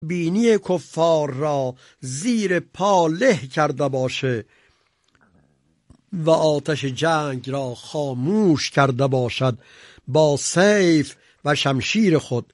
بینی کفار را زیر پا له کرده باشه و آتش جنگ را خاموش کرده باشد با سیف و شمشیر خود.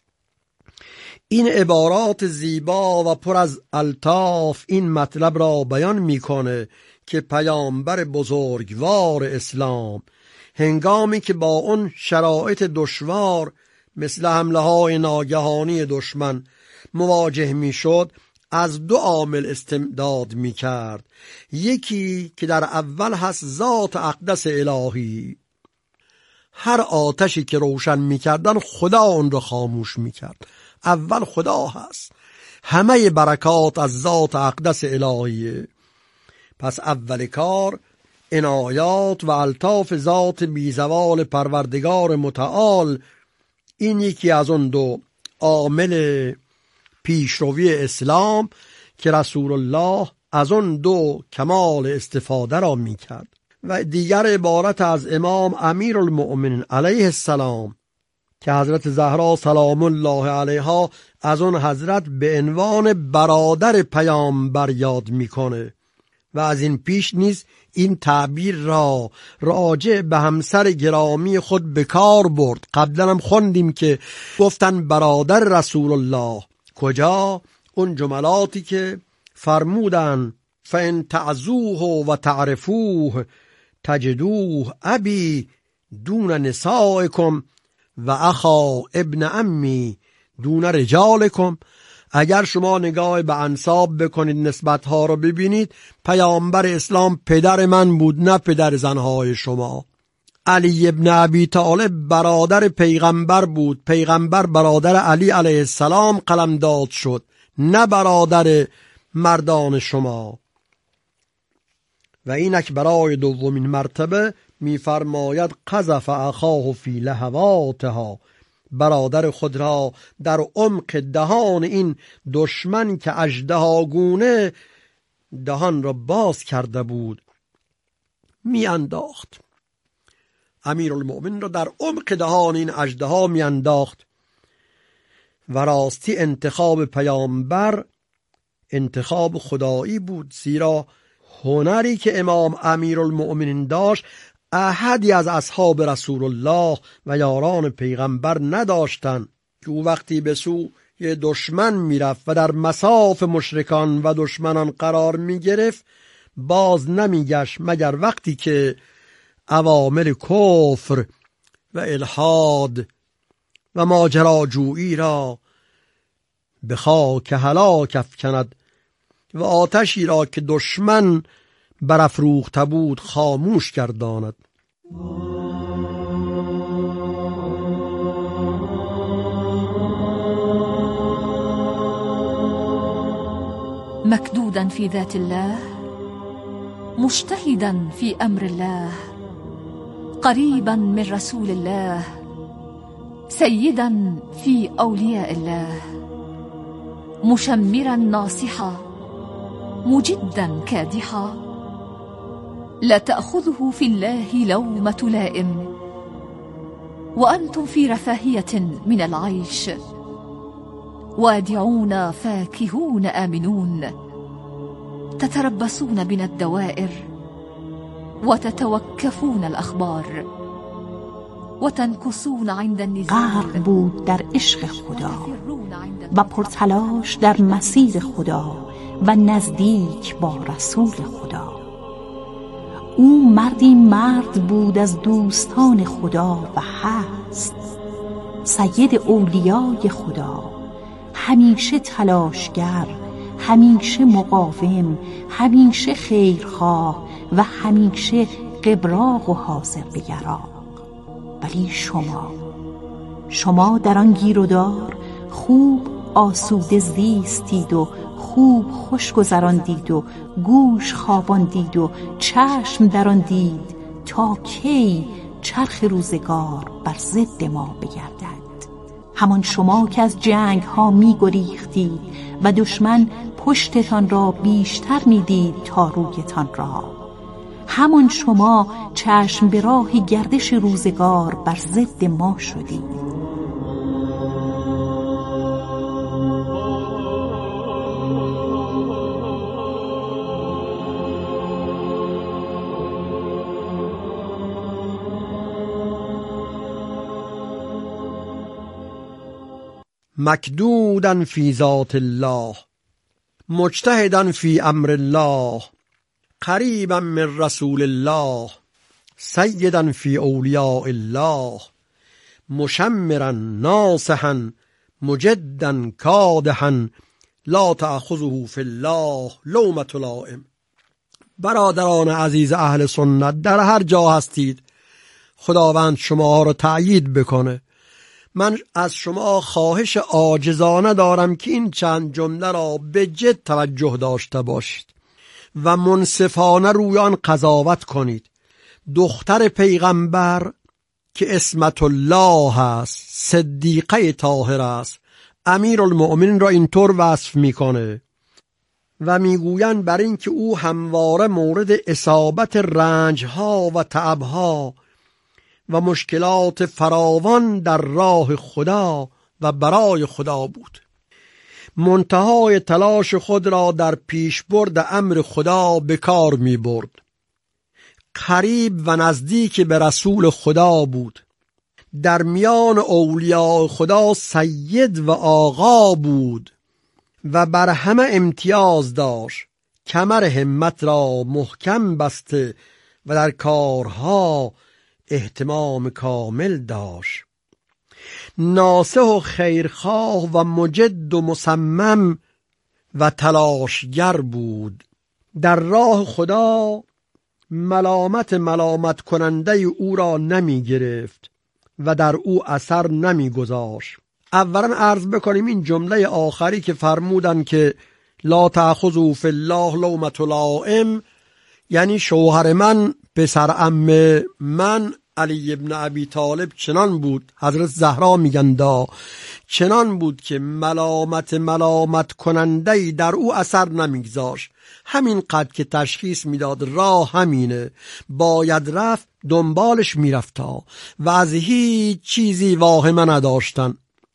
این عبارات زیبا و پر از الطاف این مطلب را بیان میکنه که پیامبر بزرگوار اسلام هنگامی که با اون شرایط دشوار مثل حمله های ناگهانی دشمن مواجه میشد از دو عامل استمداد میکرد. یکی که در اول هست ذات اقدس الهی، هر آتشی که روشن میکردن خدا اون رو خاموش میکرد. اول خدا هست، همه برکات از ذات اقدس الهیه. پس اول کار عنایات و الطاف ذات بیزوال پروردگار متعال، این یکی از اون دو عامل پیشروی اسلام که رسول الله از اون دو کمال استفاده را میکرد. و دیگر عبارت از امام امیرالمؤمنین علیه السلام که حضرت زهرا سلام الله علیها از اون حضرت به عنوان برادر پیامبر یاد میکنه و از این پیش نیز این تعبیر را راجع به همسر گرامی خود به کار برد. قبلا هم خوندیم که گفتن برادر رسول الله. کجا؟ اون جملاتی که فرمودن فَإِن تَعْزُوهُ و تعرفوه تجدوه ابی دون نسائکم و اخا ابن امی دون رجالکم. اگر شما نگاه به انساب بکنید، نسبتها رو ببینید، پیامبر اسلام پدر من بود نه پدر زنهای شما. علی ابن ابی طالب برادر پیغمبر بود، پیغمبر برادر علی علیه السلام قلمداد شد نه برادر مردان شما. و اینک برای دومین مرتبه میفرماید قذف اخاه فی لهواتها، برادر خود را در عمق دهان این دشمن که اژدهاگونه دهان را باز کرده بود می انداخت. امیرالمؤمنین را در عمق دهان این اژدها می انداخت. و راستی انتخاب پیامبر انتخاب خدایی بود، زیرا هنری که امام امیرالمؤمنین داشت احدی از اصحاب رسول الله و یاران پیغمبر نداشتن که او وقتی به سوی دشمن میرفت و در مصاف مشرکان و دشمنان قرار میگرفت باز نمیگشت مگر وقتی که عوامل کفر و الحاد و ماجراجویی را به خاک هلاک افکند و آتشی را که دشمن برافروخته بود خاموش گرداند. مكدودا في ذات الله، مجتهدا في أمر الله، قريبا من رسول الله، سيدا في أولياء الله، مشمرا ناصحا، مجدا كادحا، لا تأخذه في الله لومة لائم، وأنتم في رفاهية من العيش، وادعون فاكهون آمنون، تتربصون بنا الدوائر، وتتوكفون الأخبار، وتنكسون عند النزاع. غرق بود در عشق خدا و پرتلاش در مسیر خدا و نزدیک با رسول خدا. او مردی مرد بود از دوستان خدا و هست سید اولیای خدا، همیشه تلاشگر، همیشه مقاوم، همیشه خیرخواه و همیشه قبراق و حاضر به یراق. ولی شما در آن گیر و دار خوب آسوده زیستید و خوب خوش گذراندید و گوش خواباندید و چشم در آن دید تا کی چرخ روزگار بر ضد ما بگردد. همان شما که از جنگ ها می گریختید و دشمن پشتتان را بیشتر می دید تا رویتان را، همان شما چشم به راه گردش روزگار بر ضد ما شدید. مکدودا فی ذات الله، مجتهدا فی امر الله، قریبا من رسول الله، سیدا فی اولیاء الله، مشمرا ناصحا مجدا کادحا، لا تأخذه فی الله لومة لائم. برادران عزیز اهل سنت، در هر جا هستید خداوند شما را تأیید بکنه. من از شما خواهش عاجزانه دارم که این چند جمله را به جد توجه داشته باشید و منصفانه روی آن قضاوت کنید. دختر پیغمبر که اسمت الله است، صدیقه طاهر است، امیرالمؤمنین را اینطور وصف میکنه و میگویند بر این که او همواره مورد اصابت رنجها و تعبها و مشکلات فراوان در راه خدا و برای خدا بود. منتهای تلاش خود را در پیشبرد امر خدا به کار می برد. قریب و نزدیک به رسول خدا بود. در میان اولیاء خدا سید و آقا بود و بر همه امتیاز داشت. کمر همت را محکم بسته و در کارها اهتمام کامل داشت. ناصح و خیرخواه و مجد و مصمم و تلاشگر بود. در راه خدا ملامت کننده او را نمی گرفت و در او اثر نمی گذاشت. اولا عرض بکنیم این جمله آخری که فرمودن که لا تأخذوا فی الله لومة لائم، یعنی شوهر من، پسر عم من علی ابن ابی طالب چنان بود، حضرت زهرا میگن چنان بود که ملامت کننده‌ای در او اثر نمیگذاشت. همین قد که تشخیص میداد راه همینه، باید رفت، دنبالش میرفتا و از هیچ چیزی واهمه نداشتن.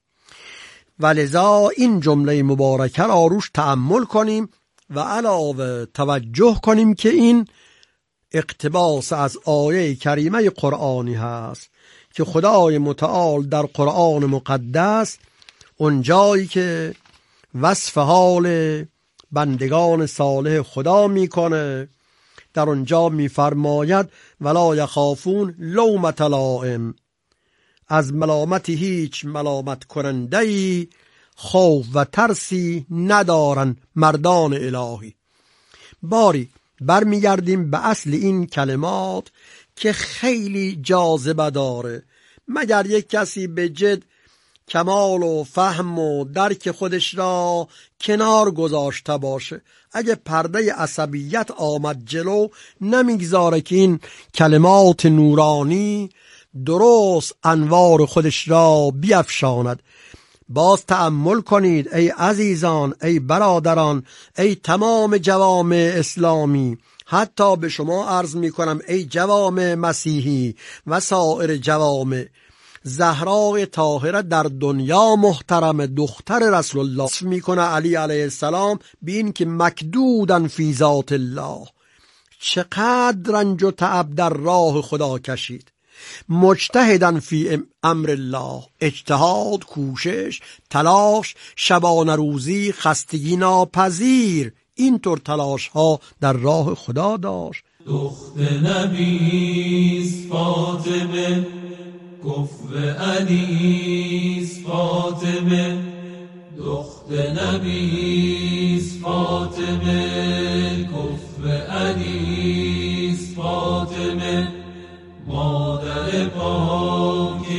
ولذا این جمله مبارکه را روش تأمل کنیم و علاوه توجه کنیم که این اقتباس از آیه کریمه قرآنی هست که خدای متعال در قرآن مقدس اونجایی که وصف حال بندگان صالح خدا میکنه، در اونجا میفرماید ولا یخافون لومة لائم، از ملامت هیچ ملامت کننده‌ای خوف و ترسی ندارن مردان الهی. باری برمیگردیم به اصل این کلمات که خیلی جاذبه داره. مگر یک کسی به جد کمال و فهم و درک خودش را کنار گذاشته باشه، اگه پرده عصبیت آمد جلو، نمیگذاره که این کلمات نورانی درست انوار خودش را بیفشاند. باز تأمل کنید ای عزیزان، ای برادران، ای تمام جوامع اسلامی، حتی به شما عرض می کنم ای جوامع مسیحی و سایر جوامع. زهرا طاهره در دنیا محترم، دختر رسول الله، می کنه علی علیه السلام بین که مکدودن فی ذات الله، چقدر رنج و تعب در راه خدا کشید. مجتهدن فی امر الله، اجتهاد، کوشش، تلاش، شبانه روزی، خستگی ناپذیر، اینطور تلاش ها در راه خدا داشت. دخت نبیست فاطمه، کفو علیست فاطمه، دخت نبیست فاطمه، کفو علیست فاطمه، مادر پاک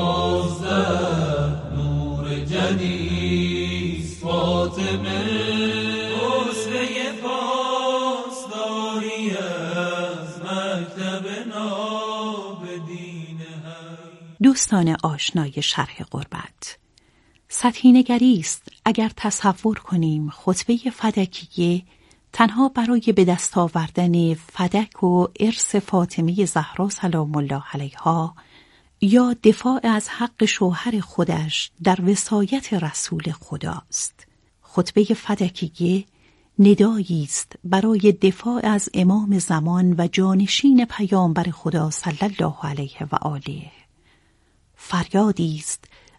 11 نور جدیست فاطمه، حسن پاسداری از مکتب نابدین. دوستان آشنای شرح غربت، سطحی نگری است اگر تصور کنیم خطبه فدکیه تنها برای به دست آوردن فدک و ارث فاطمه زهرا سلام الله علیها یا دفاع از حق شوهر خودش در وصایت رسول خداست. خطبه فدکیه ندایی است برای دفاع از امام زمان و جانشین پیامبر خدا صلی الله علیه و آله. فریادی است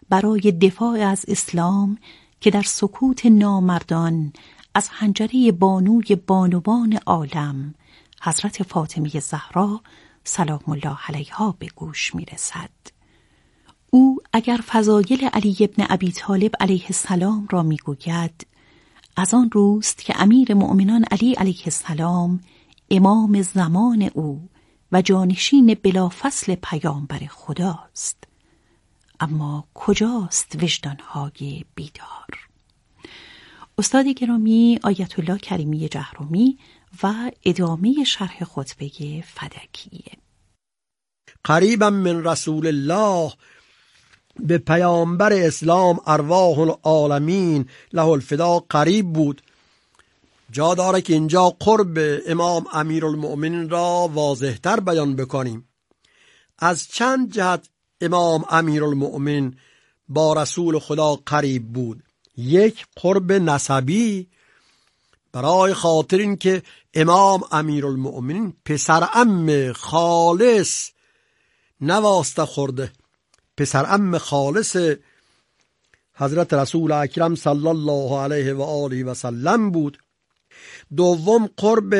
برای دفاع از اسلام که در سکوت نامردان از حنجره بانوی بانوان عالم حضرت فاطمه زهرا سلام الله علیها به گوش میرسد. او اگر فضایل علی ابن ابی طالب علیه السلام را میگوید، از آن روست که امیر مؤمنان علی علیه السلام امام زمان او و جانشین بلافصل پیامبر خداست. اما کجاست وجدانهای بیدار؟ استاد گرامی آیت الله کریمی جهرمی و ادامه شرح خطبه فدکیه. قریبا من رسول الله، به پیامبر اسلام ارواح العالمین له الفدا قریب بود. جا داره که اینجا قرب امام امیرالمؤمنین را واضح‌تر بیان بکنیم. از چند جهت امام امیرالمؤمنین با رسول خدا قریب بود. یک، قرب نسبی، برای خاطر این که امام امیرالمؤمنین پسر عم خالص نواسطه خورده، پسر عم خالص حضرت رسول اکرم صلی الله علیه و آله و سلم بود. دوم، قرب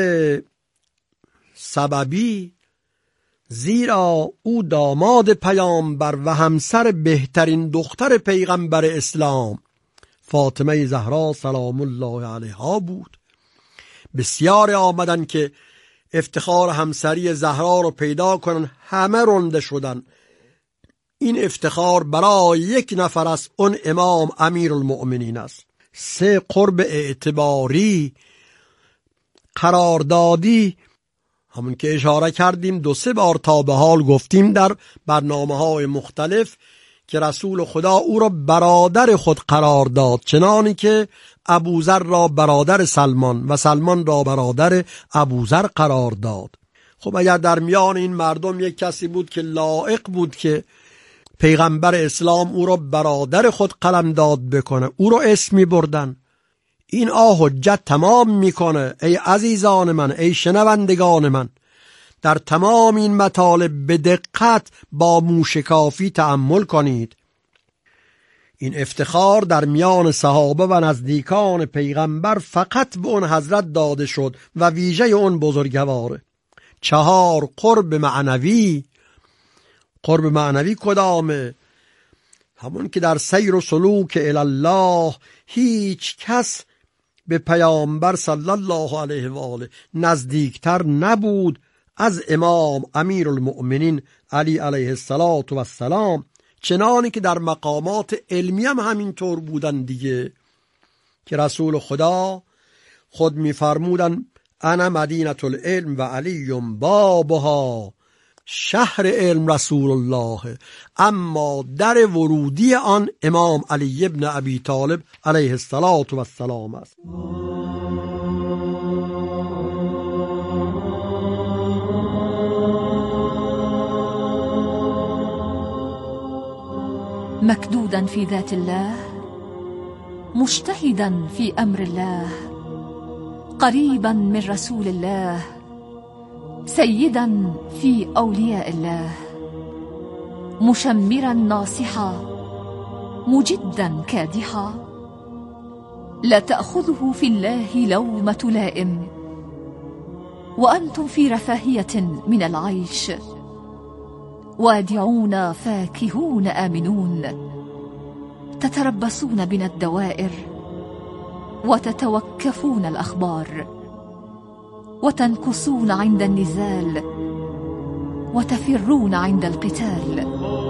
سببی، زیرا او داماد پیامبر و همسر بهترین دختر پیغمبر اسلام فاطمه زهرا سلام الله علیها بود. بسیار آمدن که افتخار همسری زهرا رو پیدا کنن، همه رنده شدن. این افتخار برای یک نفر است، اون امام امیرالمؤمنین است. سه، قرب اعتباری، قراردادی، همون که اشاره کردیم 2-3 بار تا به حال گفتیم در برنامه‌های مختلف که رسول خدا او را برادر خود قرار داد، چنانی که ابوذر را برادر سلمان و سلمان را برادر ابوذر قرار داد. خب اگر در میان این مردم یک کسی بود که لایق بود که پیغمبر اسلام او را برادر خود قلمداد بکنه، او را اسم می بردن. این حجت تمام میکنه. ای عزیزان من، ای شنوندگان من، در تمام این مطالب به دقت با موشکافی تأمل کنید. این افتخار در میان صحابه و نزدیکان پیغمبر فقط به اون حضرت داده شد و ویژه اون بزرگواره. 4، قرب معنوی. قرب معنوی کدامه؟ همون که در سیر و سلوک الله هیچ کس به پیامبر صلی الله علیه و آله نزدیکتر نبود از امام امیرالمؤمنین علی علیه السلام، چنانی که در مقامات علمی هم همینطور بودن دیگه، که رسول خدا خود می‌فرمودن انا مدینة العلم و علی بابها، شهر علم رسول الله، اما در ورودی آن امام علی ابن ابی طالب علیه السلام است. مكدودا في ذات الله، مجتهدا في أمر الله، قريبا من رسول الله، سيدا في أولياء الله، مشمرا ناصحا، مجدا كادحا، لا تأخذه في الله لومة لائم، وأنتم في رفاهية من العيش، وادعون فاكهون آمنون، تتربصون بنا الدوائر، وتتوكفون الأخبار، وتنكصون عند النزال، وتفرون عند القتال.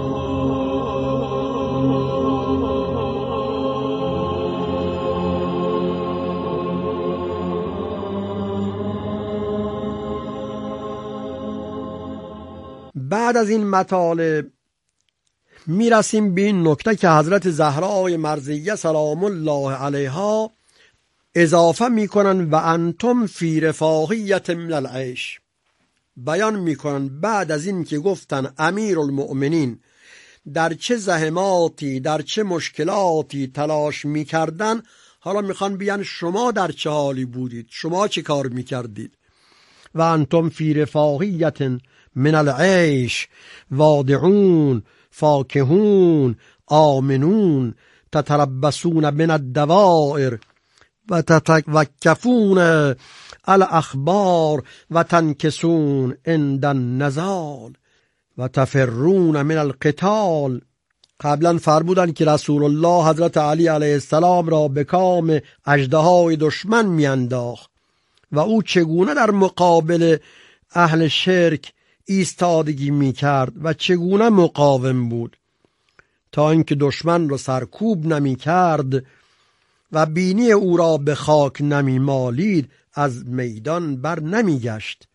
بعد از این مطالب میرسیم به این نکته که حضرت زهرای مرضیه سلام الله علیها اضافه میکنن و انتم فی رفاهیت من العیش. بیان میکنن بعد از این که گفتن امیرالمؤمنین در چه زحماتی، در چه مشکلاتی تلاش میکردن، حالا میخوان بیان شما در چه حالی بودید، شما چه کار میکردید. و انتم فی رفاهیت من العیش وادعون فاکهون آمنون تتربصون من الدوائر و تتوکفون الاخبار و تنکسون عند النزال و تفرون من القتال. قبلا فرمودن که رسول الله حضرت علی علیه السلام را به کام اژدهای دشمن میانداخت و او چگونه در مقابل اهل شرک ایستادگی میکرد و چگونه مقاوم بود تا اینکه دشمن را سرکوب نمیکرد و بینی او را به خاک نمیمالید، از میدان بر نمیگشت.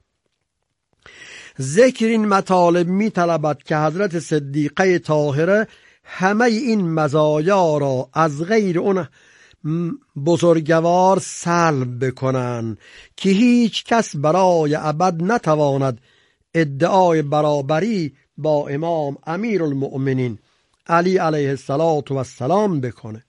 ذکر این مطالب میطلبد که حضرت صدیقه طاهره همه این مزایا را از غیر اون بزرگوار سلب بکنن که هیچ کس برای ابد نتواند ادعای برابری با امام امیرالمؤمنین علی علیه السلام بکنه.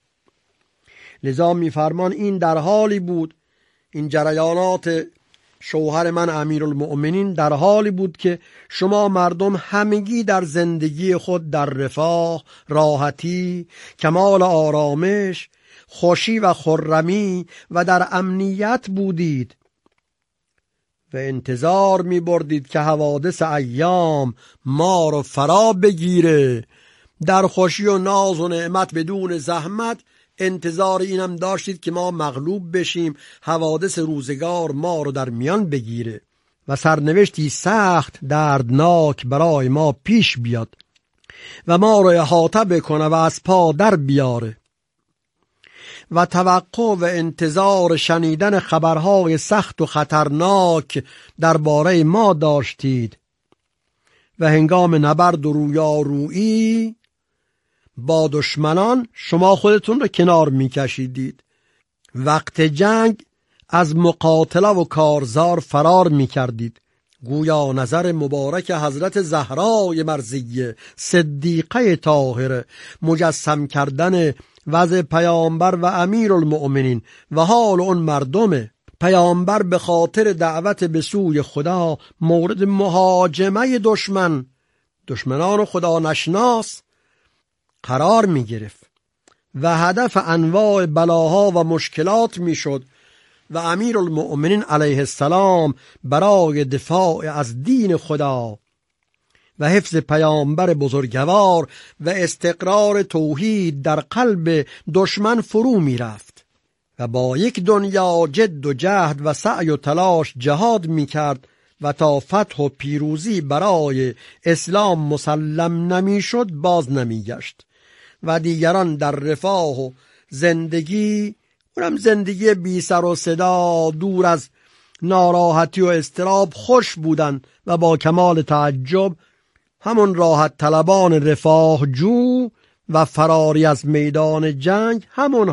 لذا میفرمان این در حالی بود، این جریانات شوهر من امیرالمؤمنین در حالی بود که شما مردم همگی در زندگی خود در رفاه، راحتی، کمال آرامش، خوشی و خرمی و در امنیت بودید و انتظار می بردید که حوادث ایام ما رو فرا بگیره. در خوشی و ناز و نعمت بدون زحمت انتظار اینم داشتید که ما مغلوب بشیم، حوادث روزگار ما رو در میان بگیره و سرنوشتی سخت دردناک برای ما پیش بیاد و ما رو احاطه بکنه و از پا در بیاره و توقع و انتظار شنیدن خبرهای سخت و خطرناک درباره ما داشتید و هنگام نبرد و رویارویی با دشمنان شما خودتون رو کنار میکشیدید. وقت جنگ از مقاتله و کارزار فرار میکردید. گویا نظر مبارک حضرت زهرای مرضیه صدیقه طاهره مجسم کردن وضع پیامبر و امیرالمؤمنین و حال اون مردمه. پیامبر به خاطر دعوت به سوی خدا مورد مهاجمه دشمنان خدا نشناس قرار می گرفت و هدف انواع بلاها و مشکلات می شد و امیرالمؤمنین علیه السلام برای دفاع از دین خدا و حفظ پیامبر بزرگوار و استقرار توحید در قلب دشمن فرو می رفت و با یک دنیا جد و جهد و سعی و تلاش جهاد می کرد و تا فتح و پیروزی برای اسلام مسلم نمی شد باز نمی گشت و دیگران در رفاه و زندگی، اونم زندگی بی سر و صدا، دور از ناراحتی و اضطراب خوش بودند و با کمال تعجب همون راحت طلبان رفاه جو و فراری از میدان جنگ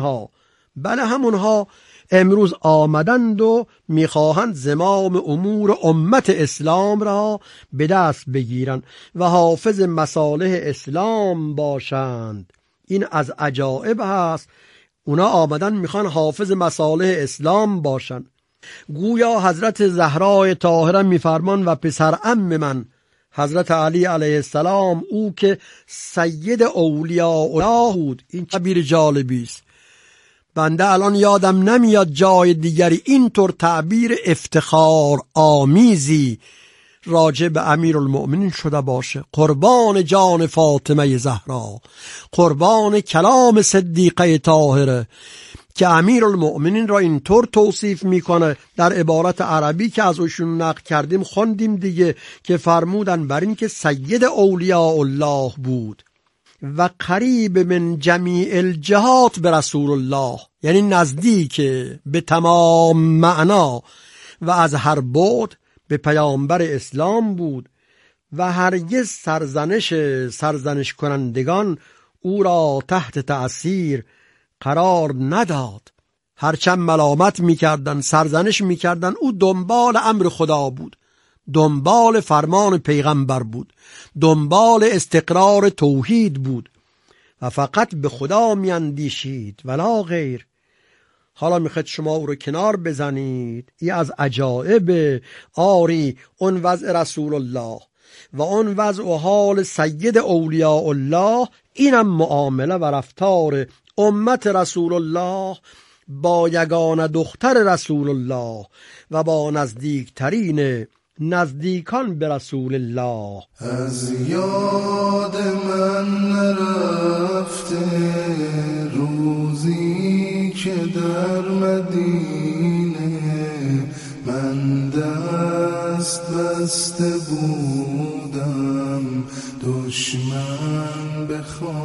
همونها امروز آمدند و میخواهند زمام امور امت اسلام را به دست بگیرند و حافظ مصالح اسلام باشند. این از عجائب هست. اونا آمدن میخوان حافظ مصالح اسلام باشند. گویا حضرت زهرای طاهره میفرمان و پسر عم من حضرت علی علیه السلام او که سید اولیاء الله بود. این تعبیر جالبی است. بنده الان یادم نمیاد جای دیگری اینطور تعبیر افتخار آمیزی راجع به امیرالمؤمنین شده باشه. قربان جان فاطمه زهرا، قربان کلام صدیقه طاهره که امیرالمؤمنین را اینطور توصیف میکنه در عبارت عربی که از اوشون نقل کردیم خوندیم دیگه، که فرمودن بر این که سید اولیاء الله بود و قریب من جمیع الجهات به رسول الله، یعنی نزدیک به تمام معنا و از هر بعد به پیامبر اسلام بود و هرگز سرزنش کنندگان او را تحت تأثیر قرار نداد. هرچند ملامت میکردن، سرزنش میکردن، او دنبال امر خدا بود، دنبال فرمان پیغمبر بود، دنبال استقرار توحید بود و فقط به خدا میاندیشید ولا غیر. حالا میخواید شما او رو کنار بزنید. این از عجائب آری اون وضع رسول الله و آن وضع و حال سید اولیاء الله، اینم معامله و رفتار امت رسول الله با یگانه دختر رسول الله و با نزدیکترین نزدیکان به رسول الله. از یاد من نرفته روزی که در مدینه من دست بسته بودم، دشمن به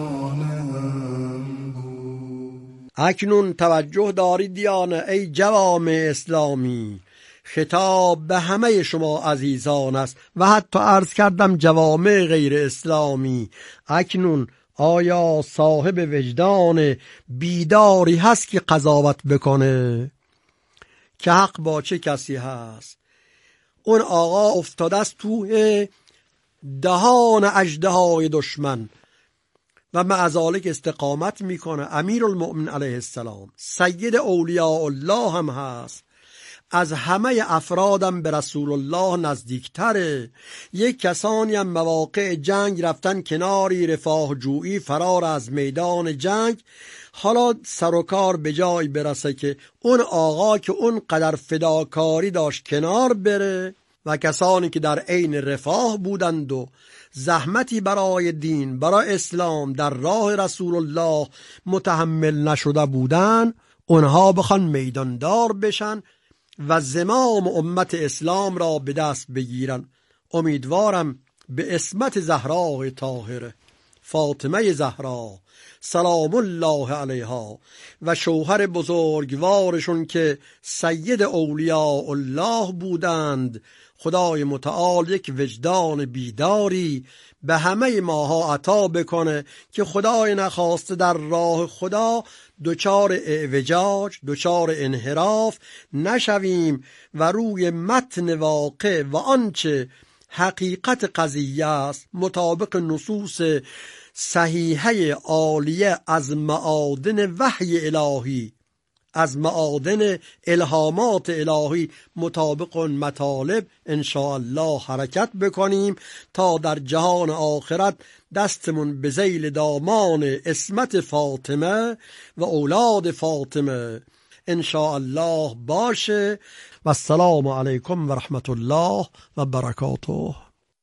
خانه‌ام بود. اکنون توجه دارید دیانه ای جوامع اسلامی، خطاب به همه شما عزیزان است و حتی عرض کردم جوامع غیر اسلامی. اکنون آیا صاحب وجدان بیداری هست که قضاوت بکنه که حق با چه کسی هست؟ اون آقا افتاده است توی دهان اژدهای دشمن و معذالک استقامت میکنه. امیرالمؤمنین علیه السلام سید اولیاء الله هم هست، از همه افرادم به رسول الله نزدیکتره. یک کسانی هم مواقع جنگ رفتن کناری رفاه جویی، فرار از میدان جنگ. حالا سر و کار به جای برسه که اون آقا که اون قدر فداکاری داشت کنار بره و کسانی که در عین رفاه بودند و زحمتی برای دین، برای اسلام در راه رسول الله متحمل نشده بودن، اونها بخوان میداندار بشن و زمام امت اسلام را به دست بگیرن. امیدوارم به عصمت زهرا طاهره فاطمه زهرا سلام الله علیها و شوهر بزرگوارشون که سید اولیاء الله بودند، خدای متعال یک وجدان بیداری به همه ماها عطا بکنه که خدای نخواسته در راه خدا دچار اعوجاج، دچار انحراف نشویم و روی متن واقع و آنچه حقیقت قضیه است مطابق نصوص صحیحه عالیه از معادن وحی الهی، از معادن الهامات الهی مطابق مطالب انشاءالله حرکت بکنیم تا در جهان آخرت دستمون به ذیل دامان عصمت فاطمه و اولاد فاطمه انشاءالله باشه. و السلام علیکم و رحمت الله و برکاته.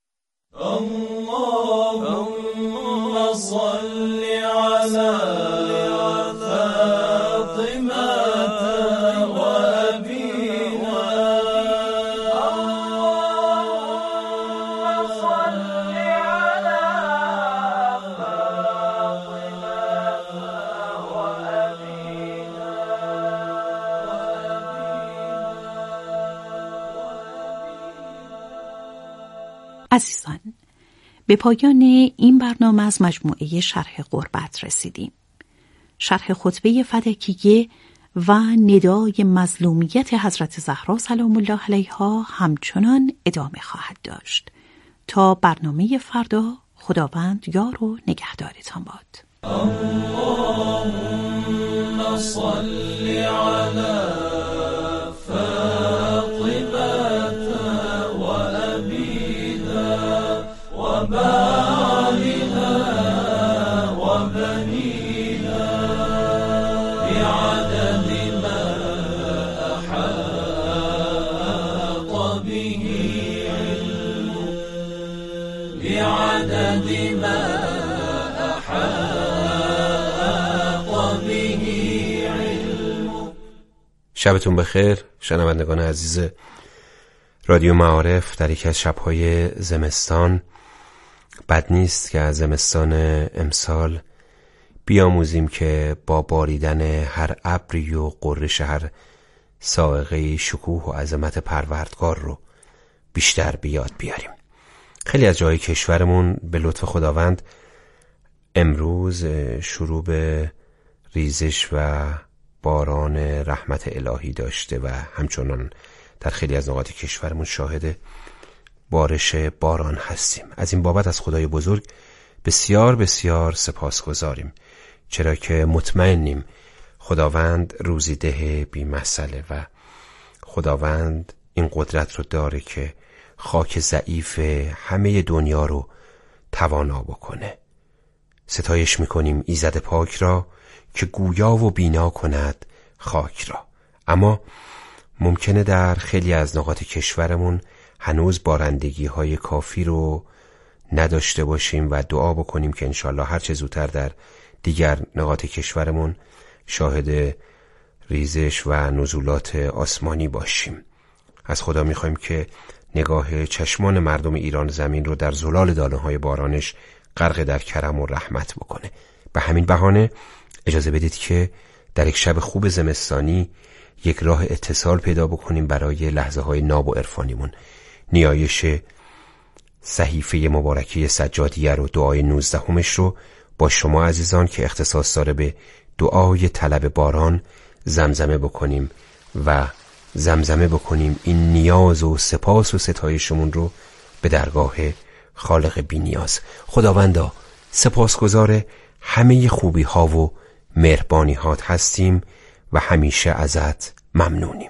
اللهم صل على عزیزان، به پایان این برنامه از مجموعه شرح قربت رسیدیم. شرح خطبه فدکیه و ندای مظلومیت حضرت زهرا سلام الله علیها همچنان ادامه خواهد داشت. تا برنامه فردا، خداوند یار و نگهدارتان باد. اللهم صل على وبالها وبنيها بعدد ما أحاط به علمك، بعدد ما أحاط به علمك. شبتون بخیر شنوندگان عزیز رادیو معارف. در یکی از شب‌های زمستان بد نیست که از زمستان امسال بیاموزیم که با باریدن هر ابری و غرش هر صاعقه شکوه و عظمت پروردگار رو بیشتر به یاد بیاریم. خیلی از جای کشورمون به لطف خداوند امروز شروع به ریزش و باران رحمت الهی داشته و همچنان در خیلی از نقاط کشورمون شاهد بارش باران هستیم. از این بابت از خدای بزرگ بسیار بسیار سپاسگزاریم، چرا که مطمئنیم خداوند روزیده بی مسئله و خداوند این قدرت رو داره که خاک ضعیف همه دنیا رو توانا بکنه. ستایش میکنیم ایزد پاک را که گویا و بینا کند خاک را. اما ممکنه در خیلی از نقاط کشورمون هنوز بارندگی های کافی رو نداشته باشیم و دعا بکنیم که انشالله هر چه زودتر در دیگر نقاط کشورمون شاهد ریزش و نزولات آسمانی باشیم. از خدا میخوایم که نگاه چشمان مردم ایران زمین رو در زلال دانه‌های بارانش غرق در کرم و رحمت بکنه. به همین بهانه اجازه بدید که در یک شب خوب زمستانی یک راه اتصال پیدا بکنیم برای لحظه های ناب و عرفانیمون. نیایش صحیفه مبارکه سجادیه رو، دعای 19 رو با شما عزیزان که اختصاص داره به دعای طلب باران زمزمه بکنیم و زمزمه بکنیم این نیاز و سپاس و ستایشمون رو به درگاه خالق بی نیاز. خداوندا سپاسگزار همه خوبی ها و مهربانی هات هستیم و همیشه ازت ممنونیم.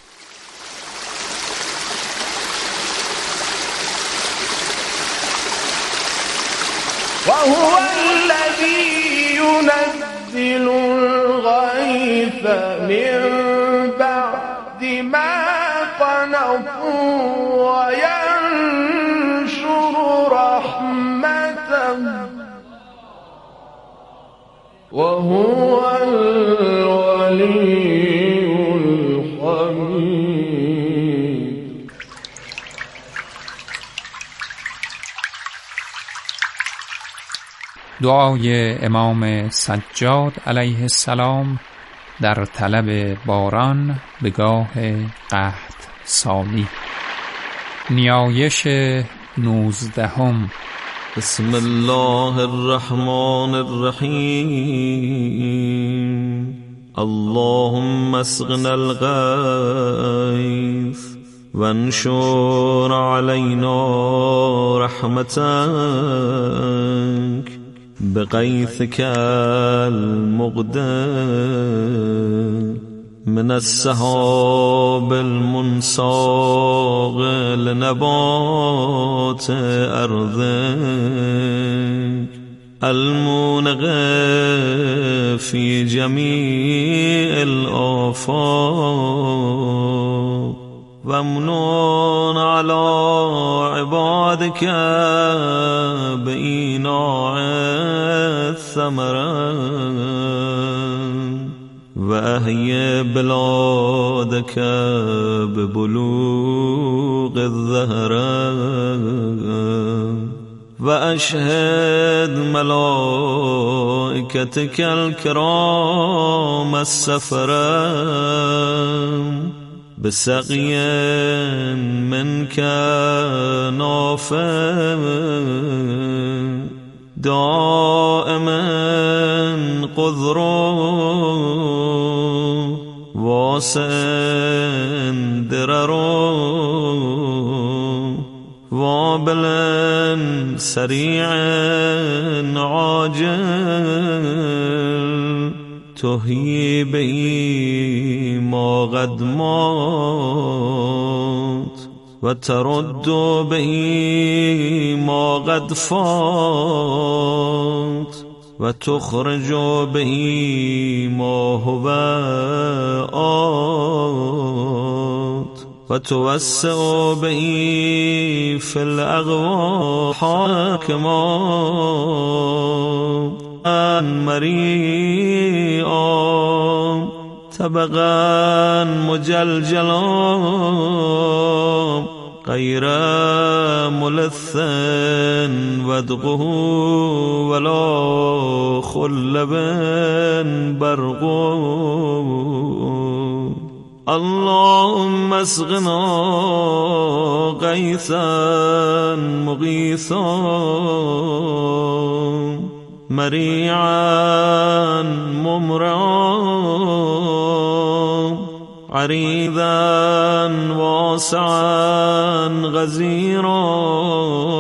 وهو الذي ينزل الغيث من بعد ما قنطوا وينشر رحمته وهو الولي الحميد. دعای امام سجاد علیه السلام در طلب باران به گاه قحط سالی. نیایش 19. بسم الله الرحمن الرحیم. اللهم اسقنا الغیث وانشر علينا رحمتك بغيثك المقدر من السحاب المنساق لنبات أرضك المونغ في جميع الآفاق وامنون على عبادك بإيناع الثمرات وأحيي بلادك ببلوغ الزهرات وأشهد ملائكتك الكرام السفرة بسقي منك نافع دائما قذر واسع درر وابل سريع عاجل تحيي به ما قد مات وترد به ما قد فات وتخرج به ما هو آت وتوسع به في الأغوار حاكما مريئا طبقا مجلجلا غير ملث ودغه ولا خلب برق اللهم اسقنا غيثا مغيثا مريعا ممرعا عريضا واسعا غزيرا